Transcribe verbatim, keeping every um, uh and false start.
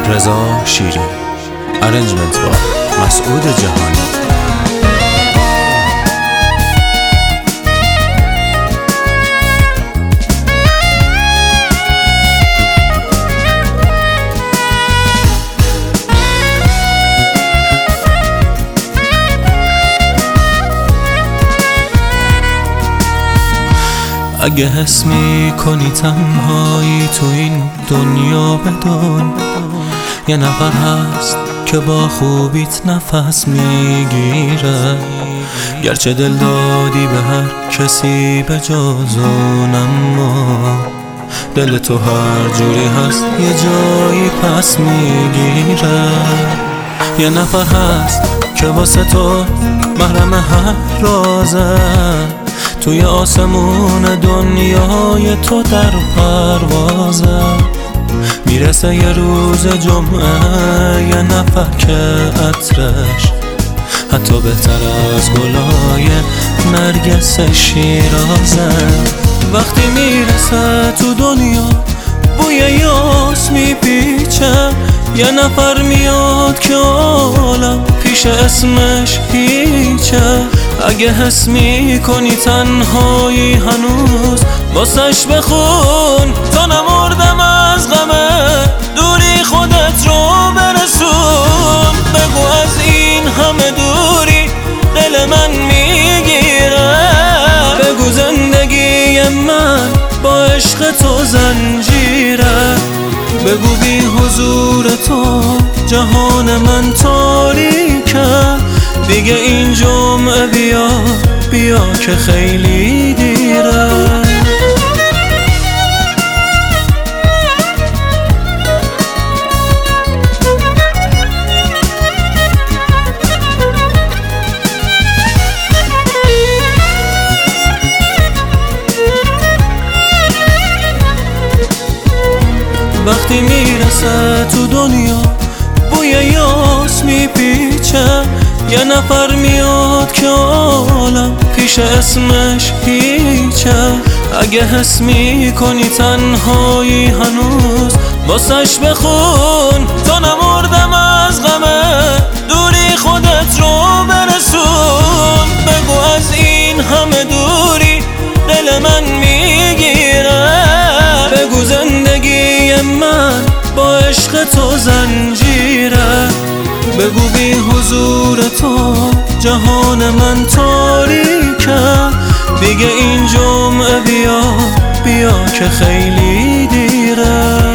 رضا شیری، ارنجمنت با مسعود جهانی. اگه حس میکنی تنهایی تو این دنیا بدون یه نفر هست که با خوبیت نفس میگیره، گرچه دل دادی به هر کسی به جز اون، اما دل تو هر جوری هست یه جایی پس میگیره. یه نفر هست که واسه تو محرم هر رازه، توی آسمون دنیای تو در پروازه. میرسه یه روز جمعه یه نفر که عطرش حتی بهتر از گلای نرگس شیرازه. وقتی میرسه تو دنیا بوی یاس میپیچه، یه نفر میاد که عالم پیش اسمش هیچه. اگه حس میکنی تنهایی هنوز واسش بخون، تا نمردم از غمه دوری خودت رو برسون. بگو از این همه دوری دل من میگیره، بگو زندگی من با عشق تو زنجیره، بگو بی حضور تو جهان من تاریکه. دیگه این جمعه بیا بیا که خیلی دیره. وقتی میرسه تو دنیا بوی یاس میپیچه، یه نفر میاد که عالم پیش اسمش هیچه. اگه حس میکنی تنهایی هنوز واسش بخون، تا نمردم از غمه دوری خودت رو برسون. بگو از این همه دوری دل من میگیره، بگو زندگی من با عشق تو زنجیره، بگو بی حضور تو جهان من تاریکه. دیگه این جمعه بیا بیا که خیلی دیره.